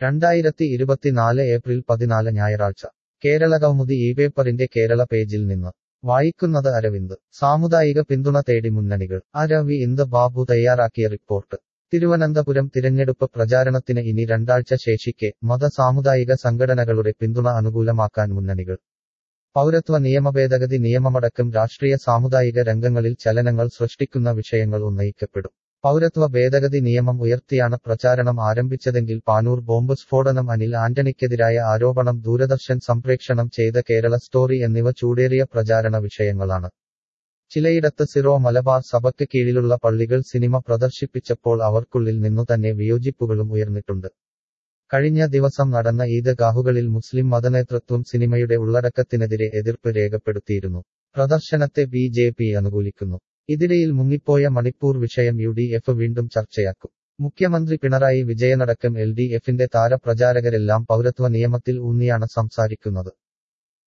2024 April 14 ഞായറാഴ്ച കേരളകൗമുദി ഇപേപ്പറിന്റെ കേരള പേജിൽ നിന്ന് വായിക്കുന്നത് അരവിന്ദ്. സാമുദായിക പിന്തുണ തേടി മുന്നണികൾ. അരവിന്ദ് ബാബു തയ്യാറാക്കിയ റിപ്പോർട്ട്. തിരുവനന്തപുരം തിരഞ്ഞെടുപ്പ് പ്രചാരണത്തിന് ഇനി രണ്ടാഴ്ച ശേഷിക്കെ മത സാമുദായിക സംഘടനകളുടെ പിന്തുണ അനുകൂലമാക്കാൻ മുന്നണികൾ. പൗരത്വ നിയമഭേദഗതി നിയമമടക്കം രാഷ്ട്രീയ സാമുദായിക രംഗങ്ങളിൽ ചലനങ്ങൾ സൃഷ്ടിക്കുന്ന വിഷയങ്ങൾ ഉന്നയിക്കപ്പെടും. പൗരത്വ ഭേദഗതി നിയമം ഉയർത്തിയാണ് പ്രചാരണം ആരംഭിച്ചതെങ്കിൽ പാനൂർ ബോംബ് സ്ഫോടനം, അനിൽ ആന്റണിക്കെതിരായ ആരോപണം, ദൂരദർശൻ സംപ്രേക്ഷണം ചെയ്ത കേരള സ്റ്റോറി എന്നിവ ചൂടേറിയ പ്രചാരണ വിഷയങ്ങളാണ്. ചിലയിടത്ത് സിറോ മലബാർ സഭയ്ക്ക് കീഴിലുള്ള പള്ളികൾ സിനിമ പ്രദർശിപ്പിച്ചപ്പോൾ അവർക്കുള്ളിൽ നിന്നുതന്നെ വിയോജിപ്പുകളും ഉയർന്നിട്ടുണ്ട്. കഴിഞ്ഞ ദിവസം നടന്ന ഈദ്ഗാഹുകളിൽ മുസ്ലിം മതനേതൃത്വം സിനിമയുടെ ഉള്ളടക്കത്തിനെതിരെ എതിർപ്പ് രേഖപ്പെടുത്തിയിരുന്നു. പ്രദർശനത്തെ BJP അനുകൂലിക്കുന്നു. ഇതിനിടയിൽ മുങ്ങിപ്പോയ മണിപ്പൂർ വിഷയം UDF വീണ്ടും ചർച്ചയാക്കും. മുഖ്യമന്ത്രി പിണറായി വിജയനടക്കം LDFന്റെ താരപ്രചാരകരെല്ലാം പൗരത്വ നിയമത്തിൽ ഊന്നിയാണ് സംസാരിക്കുന്നത്.